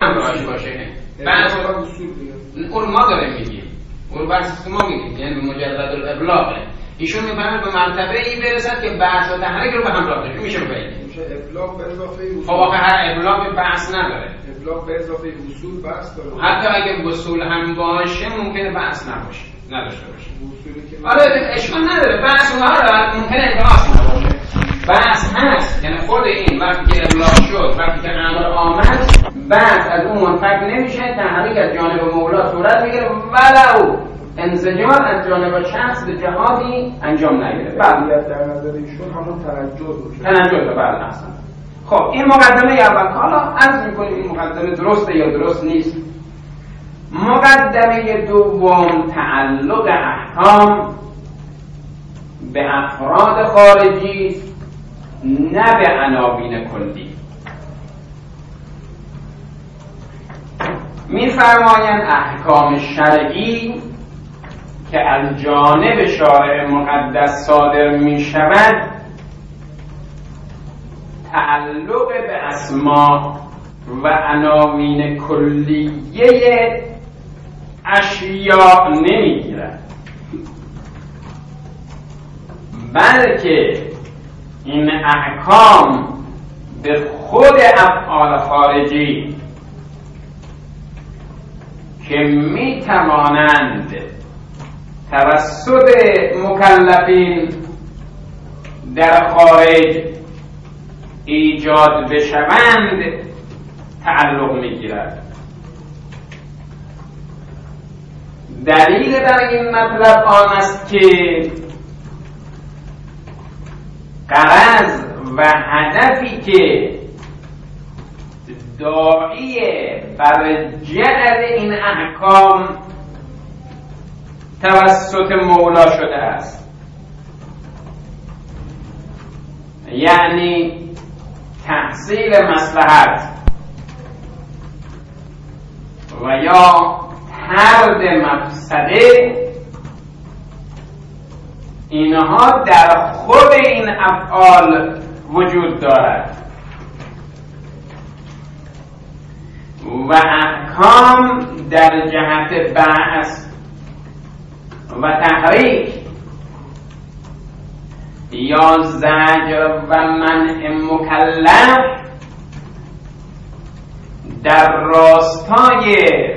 همراهش باشه. بحث اون ما داریم میگیم، اون بحث که ما میگیم، یعنی مجرد الابلاغه. ایشون میفهمه به مرتبه این برسد که بحث و تحریک رو به همراه داره. میشه بگیم میشه ابلاغ به اضافه اصول. خب آخه هر ابلاغ بحث نداره. ابلاغ به اضافه اصول بحث داره. حتی اگه اصول هم باشه ممکنه بحث نباشه، نداشته باشه. اصولی که آره اشکال نداره، بحث اونها ممکنه ابلاغ نباشه. بحث هست، یعنی خود این وقتی که ابلاغ شد، وقتی که امر آمد، بحث از اون منفک نمیشه، تحریک از جانب مولا صورت میگیره ولو انزجار از جانب شخص به جهادی انجام نگیره. بله در نظر ایشون همون تنجد تنجد بله اصلا. خب این مقدمه اول. حالا عرض میکنیم این مقدمه درسته یا درست نیست. مقدمه دوم تعلق احکام به افراد خارجی نه به عناوین کلی. می‌فرمایند احکام شرعی که از جانب شارع مقدس صادر می‌شود تعلق به اسما و عناوین کلیه اشیاء نمی‌گیرد، بلکه این احکام به خود افعال خارجی که می توانند توسط مکلفین در خارج ایجاد بشوند تعلق می گیرد. دلیل بر این مطلب آن است که غرض و هدفی که داعی بر جعل این احکام توسط مولا شده است، یعنی تحصیل مصلحت و یا طرد مفسده، اینها در خود این افعال وجود دارد و احکام در جهت بعث و تحریک یا زجر و منع مکلف در راستای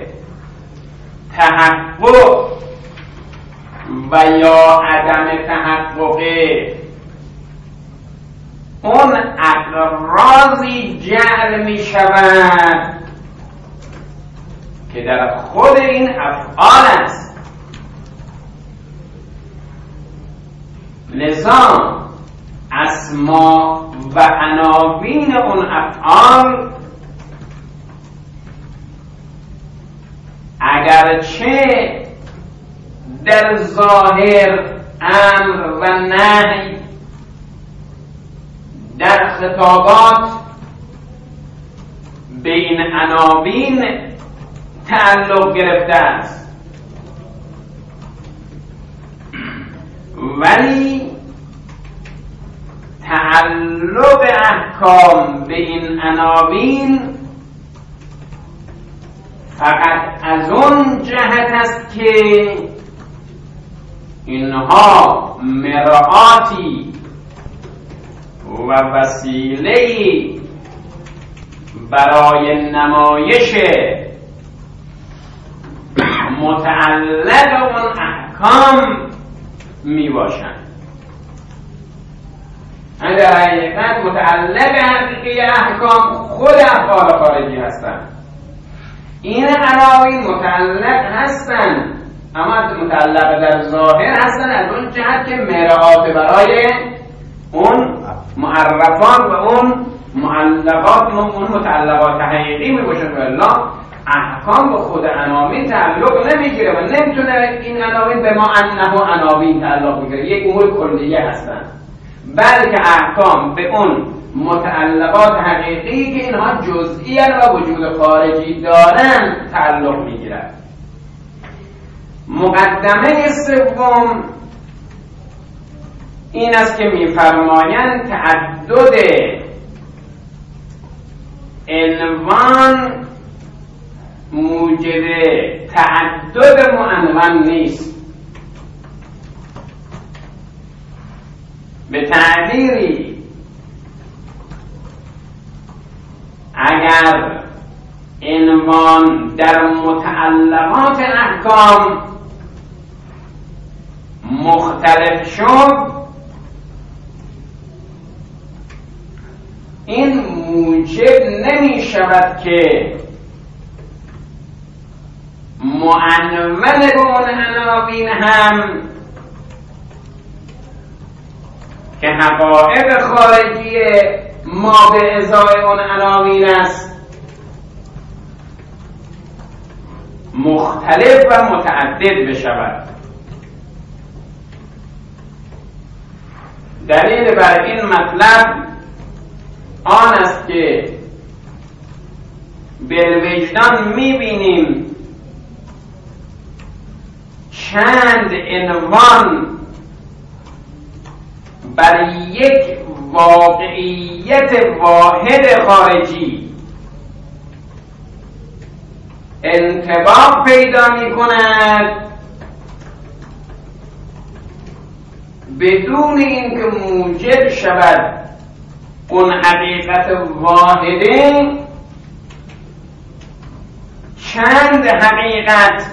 تحقق و یا عدم تحقق اون اغراضی جعل می شود که در خود این افعال است. لذا اسما و عناوین اون افعال اگرچه در ظاهر امر و نهی در خطابات به این عناوین تعلق گرفته است، ولی تعلق احکام به این عناوین فقط از اون جهت است که اینها مرآتی و وسیله‌ای برای نمایش متعلق اون احکام می باشند. در حقیقت متعلق حقیقی احکام خود افعال خارجی هستند. این عناوین متعلق هستند، اما متعلق در ظاهر هستند از اون جهت که مرآت برای اون معرفان و اون معلقات و اون متعلقات حقیقی می باشند. والله احکام به خود عناوین تعلق نمیگیره و نمیتونه این عناوین به ما انه عناوین تعلق بگیره، یک امور کلیه هستند، بلکه احکام به اون متعلقات حقیقی که اینها جزئی و وجود خارجی دارن تعلق میگیرد. مقدمه سوم این است که میفرمایند تعدد عنوان موجب تعدد معنون نیست. به تعبیری اگر عنوان در متعلقات احکام مختلف شد، این موجب نمی شود که معنون به اون عناوین هم که حقایق خارجی ما به ازای اون عناوین است مختلف و متعدد بشود. دلیل بر این مطلب آن است که بالوجدان میبینیم چند عنوان بر یک واقعیت واحد خارجی انطباق پیدا می کند بدون اینکه موجب شود اون حقیقت واحده چند حقیقت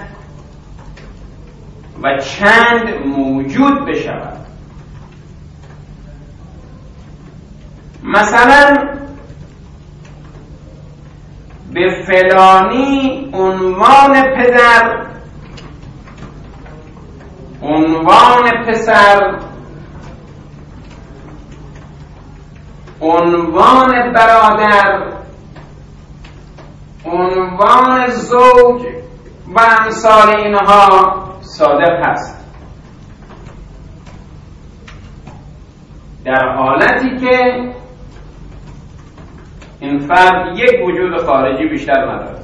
و چند موجود بشود. مثلا به فلانی عنوان پدر، عنوان پسر، عنوان برادر، عنوان زوج و امثال اینها صادق است، در حالتی که این فرد یک وجود خارجی بیشتر ندارد.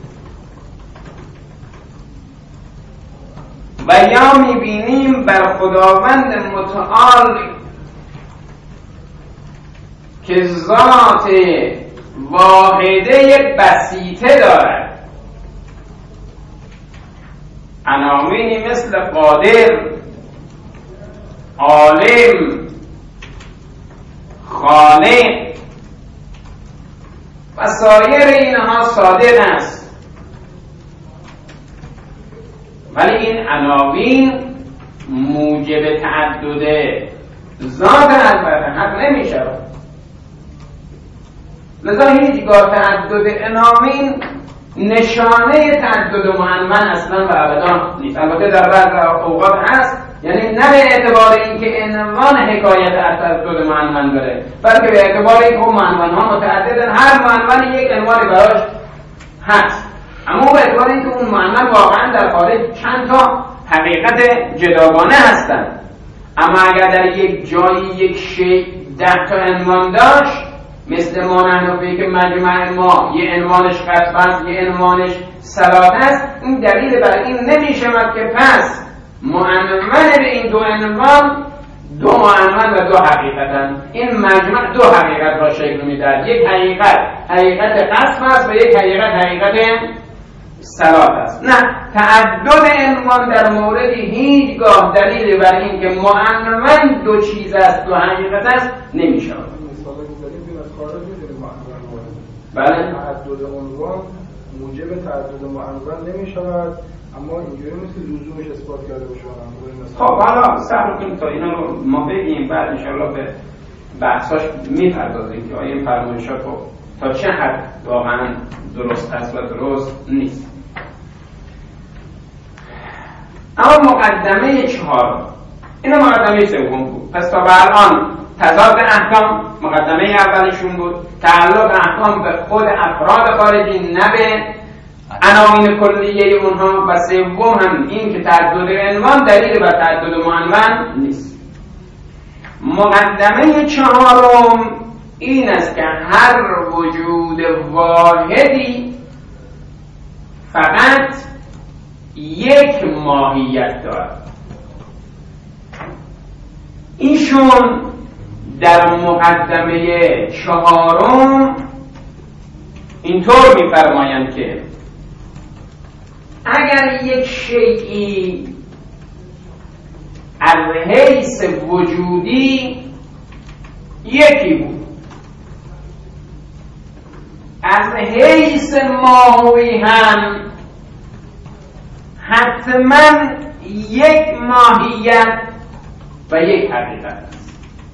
و یا میبینیم بر خداوند متعال که ذات واحده بسیطه دارد، عناوینی مثل قادر، عالم، خالق و سایر اینها صادق است، ولی این عناوین موجب تعدد ذات البته حق نمی شود. لذا هیچگاه تعدد عناوین نشانه تعدد معنون اصلا و ابدا نیست. البته در بعض اوقات هست، یعنی نه به اعتبار اینکه عنوان حکایت از تعدد معنون داره، بلکه به اعتبار اینکه معنون‌ها متعددن، هر معنون یک عنوانی براش هست، اما به اعتبار اینکه اون معنون واقعا در خارج چند تا حقیقت جداگانه هستند. اما اگر در یک جایی یک شیء 10 تا عنوان داشت، مثل ما نحنفی که مجمع ما یه عنوانش قطب است، یه عنوانش صلات است، این دلیل بر این نمی شود که پس معنون به این دو عنوان دو معنون و دو حقیقتن. این مجمع دو حقیقت را شکل میدهد، یک حقیقت قطب است و یک حقیقت صلات است. نه، تعدد عنوان در مورد هیچگاه دلیل بر این که معنون دو چیز است، دو حقیقت است نمی شود. بله، تعدد عنوان موجب تعدد معنون نمی شود، اما اینجوری مثل لزومش اثبات کرده باشه. خب حالا صبر کنید تا اینا رو ما بگیم، بعد انشاءالله به بحثاش میپردازیم که آیا این فرمایشات تا چه حد واقعا درست است و درست نیست. اما مقدمه 4 اینا مقدمه 3 بود. پس تا به الان تضاد احکام مقدمه اولشون بود، تعلق احکام به خود افراد خارجی نه به عناوین کلیه اونها، و سوم هم این که تعدد عنوان دلیل بر تعدد معنون نیست. مقدمه 4 این است که هر وجود واحدی فقط یک ماهیت دارد. ایشون در مقدمه 4 اینطور می‌فرمایند که اگر یک شیئی از حیث وجودی یکی بود، از حیث ماهوی هم حتما یک ماهیت و یک حقیقت است.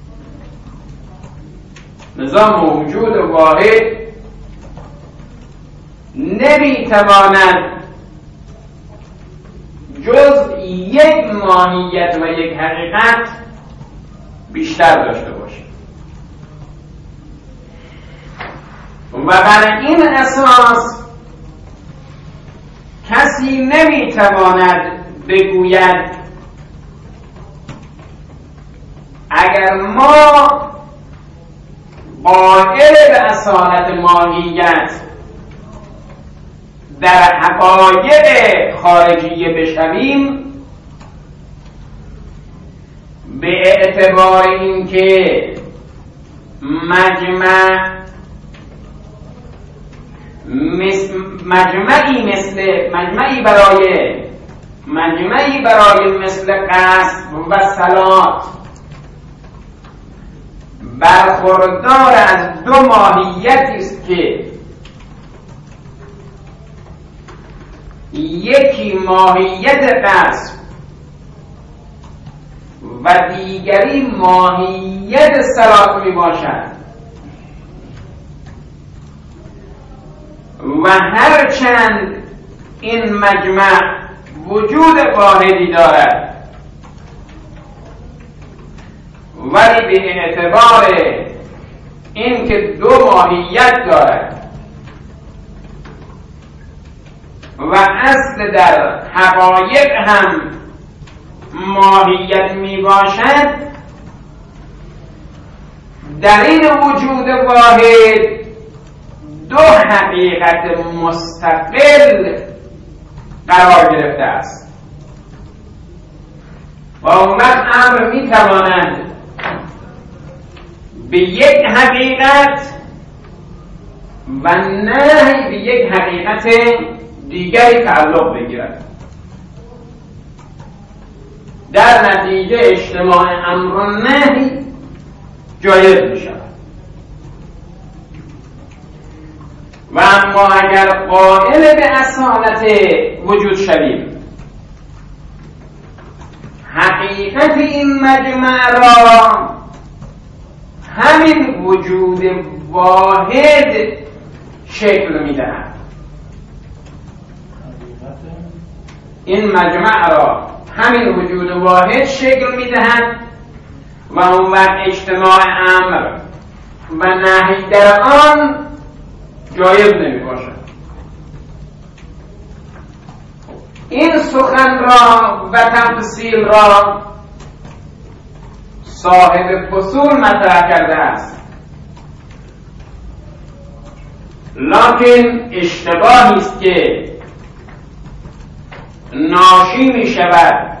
لذا موجود واحد نمیتواند جز یک ماهیت و یک حقیقت بیشتر داشته باشه و بر این اساس کسی نمیتواند بگوید اگر ما قائل به اصالت ماهیت در حقایق خارجیه بشویم، به اعتبار اینکه مجمعی برای مثل قصد و صلات برخوردار از دو ماهیتی است که یکی ماهیت قصد و دیگری ماهیت صلات می باشد و هرچند این مجمع وجود واحدی دارد ولی به اعتبار اینکه دو ماهیت دارد و اصل در حقایق هم ماهیت می باشد، در این وجود واحد دو حقیقت مستقل قرار گرفته است و اون وقت امر می تواند به یک حقیقت و نهی به یک حقیقت دیگری تعلق بگیرد. در نتیجه اجتماع امر و نهی جایز می شود. و اما اگر قائل به اصالت وجود شویم، حقیقت این مجمع را همین وجود واحد شکل می دهد. این مجمع را همین وجود واحد شکل می دهد و اون وقت اجتماع امر و نهی در آن جایز نمی باشد. این سخن را و تفصیل را صاحب فصول مطرح کرده است، لکن اشتباهی است که ناشی می شود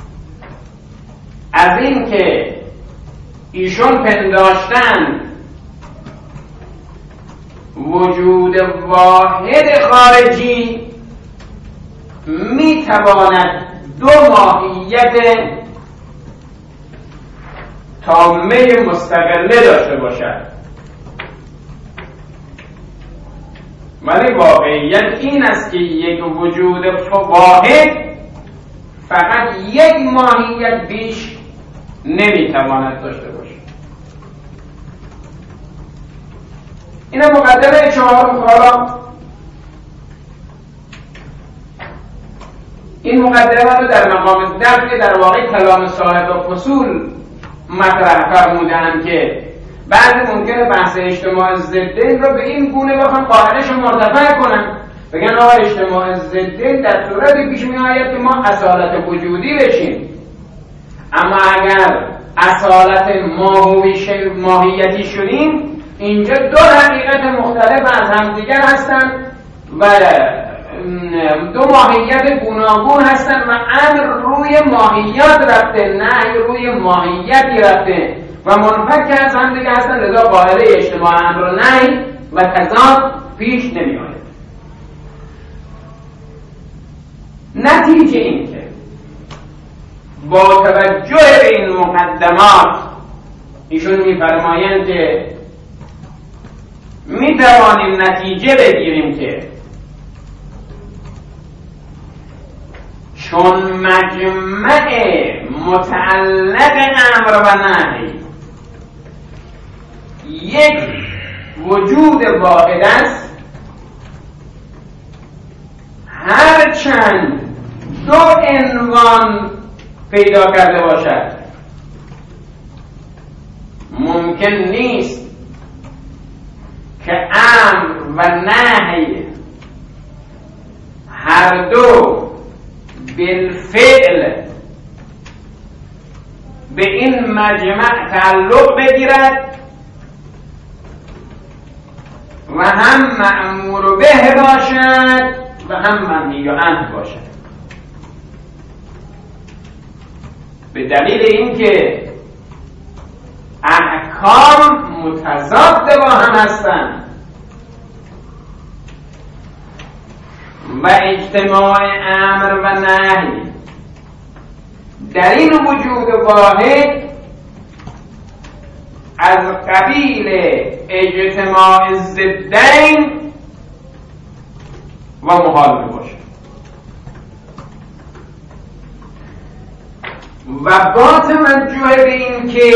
از این که ایشون پنداشتن وجود واحد خارجی می تواند دو ماهیت تامه مستقله داشته باشد، ولی واقعیت این است که یک وجود واحد فقط یک ماهیت بیش نمیتواند داشته باشد. این مقدمه چهارم حالا این مقدمه رو در مقام دفع در واقع کلام صاحب فصول مطرح فرمودند که بعضی ممکنه بحث اجتماع ضدین رو به این گونه بخوان قاعده‌اش رو مرتفع کنن، بگن آقا اجتماع ضدین در صورتی پیش می آید که ما اصالت وجودی بشیم، اما اگر اصالت ماهیتی شدیم اینجا دو حقیقت مختلف از همدیگر هستند و دو ماهیت گوناگون هستند و امر روی ماهیت رفته، نهی روی ماهیتی رفته و منفک از همدیگر هستند، لذا قاعده اجتماع امر و نهی و تضاد پیش نمی آید. نتیجه این که با توجه به این مقدمات ایشون می‌فرمایند که می‌توانیم نتیجه بگیریم که چون مجمع متعلق امر و نهی یک وجود واحد است، هرچند دو عنوان پیدا کرده باشد ممکن نیست که امر و نهی هر دو بالفعل به این مجمع تعلق بگیرد و هم مأمور به باشد و هم منهی عنه باشد، به دلیل اینکه احکام متضاد با هم هستند و اجتماع امر و نهی در این وجود واحد از قبیل اجتماع ضدین و محال میباشد و با توجه به این که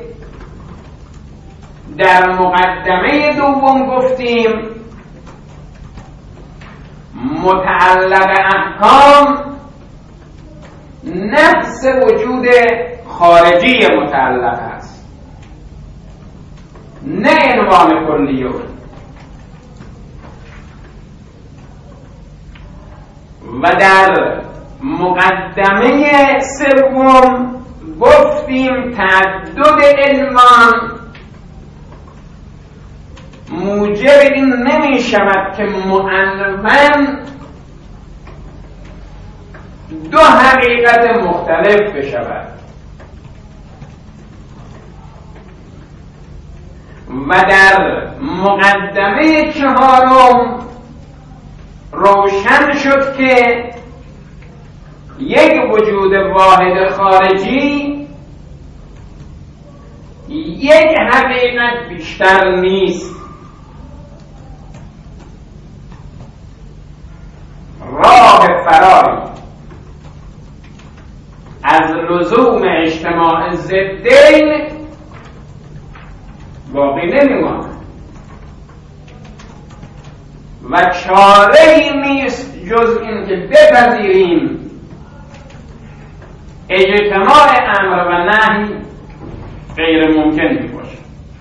در مقدمه دوم گفتیم متعلق احکام نفس وجود خارجی متعلق است، نه عنوان کلیه. و در مقدمه سوم گفتیم تعدد عنوان موجب این نمی شود که معنون دو حقیقت مختلف بشود و در مقدمه چهارم روشن شد که یک وجود واحد خارجی یک حقیقت بیشتر نیست. راه فراری از لزوم اجتماع ضدین باقی نمیماند و چاره‌ای نیست جز این که بپذیریم اجتماع امر و نهی غیر ممکن میباشه.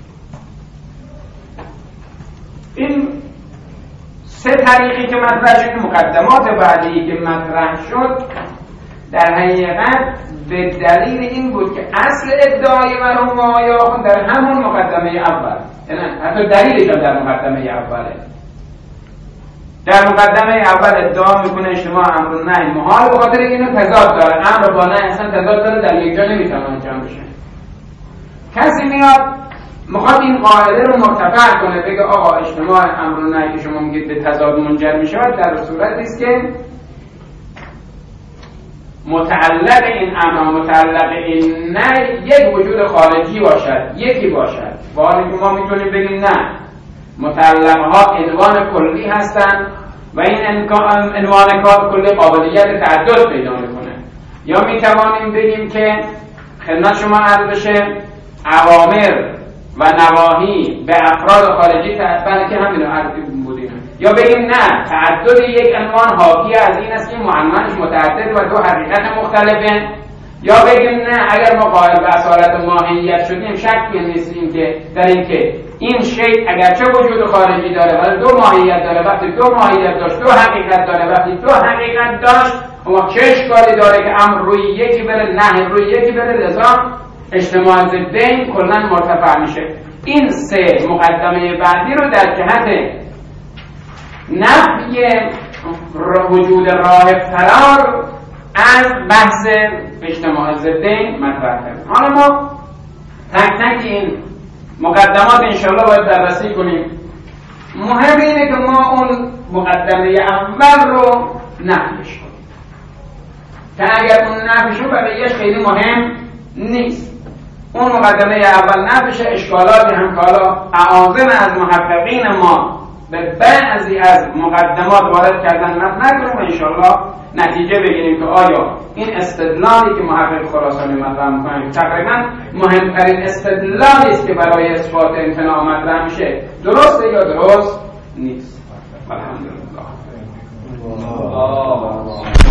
این سه طریقی که مطرح شد، مقدمات بعدی که مطرح شد، در حقیقت به دلیل این بود که اصل ادعای مرحوم آقایان در همون مقدمه اول، یعنی حتی دلیلش در مقدمه اوله. در مقدمه اول ادعا میکنه اجتماع امر و نهی محال، به خاطر اینو تضاد داره، امر با نهی اصلا تضاد داره، در یک جا نمیتونه انجام بشه. کسی میاد میخواد این قاعده رو مرتفع کنه، بگه آقا اجتماع امر و نهی که شما میگید به تضاد منجر میشه، در صورتی است که متعلق این امر متعلق این نهی یک وجود خارجی باشد، یکی باشد، با حالی که ما میتونیم بگیم نه، متعلقها عنوان کلی هستند و این عنوان کلی قابلیت تعدد پیدا میکنه. یا میتوانیم بگیم که خدمت شما عرض بشه اوامر و نواهی به افراد خارجی تعدد که همینو عرض بودیم، یا بگیم نه، تعدد یک عنوان حاکی از این است که معنونش متعدد و دو حقیقت مختلفه، یا بگیم نه، اگر ما قائل به اصالت ماهیت شدیم شکی نیستیم که در این که این شیء اگرچه وجود خارجی داره ولی دو ماهیت داره، وقتی دو ماهیت داشت دو حقیقت داره، وقتی دو حقیقت داشت اما چه اشکالی داره که امر روی یکی بره نهی روی یکی بره، لذا اجتماع ضدین کلا مرتفع میشه. این سه مقدمه بعدی رو در جهت نفی وجود راه فرار از بحث اجتماع ضدین مطرح کردیم. حالا ما تک تک این مقدمات انشاءالله باید بررسی کنیم. مهم اینه که ما اون مقدمه اول رو نفیش کنیم. که اگر اون نفیشون بقیهش خیلی مهم نیست. اون مقدمه اول نفیشه، اشکالاتی هم که حالا اعاظم از محققین ما به بعضی از مقدمات وارد کردن نکنیم و انشاءالله نتیجه بگیریم که آیا این استدلالی که محقق خراسانی مطرح می‌کنه تقریبا مهمترین استدلالی است که برای اثبات امتناع مطرح میشه درسته یا درست نیست. الحمدلله.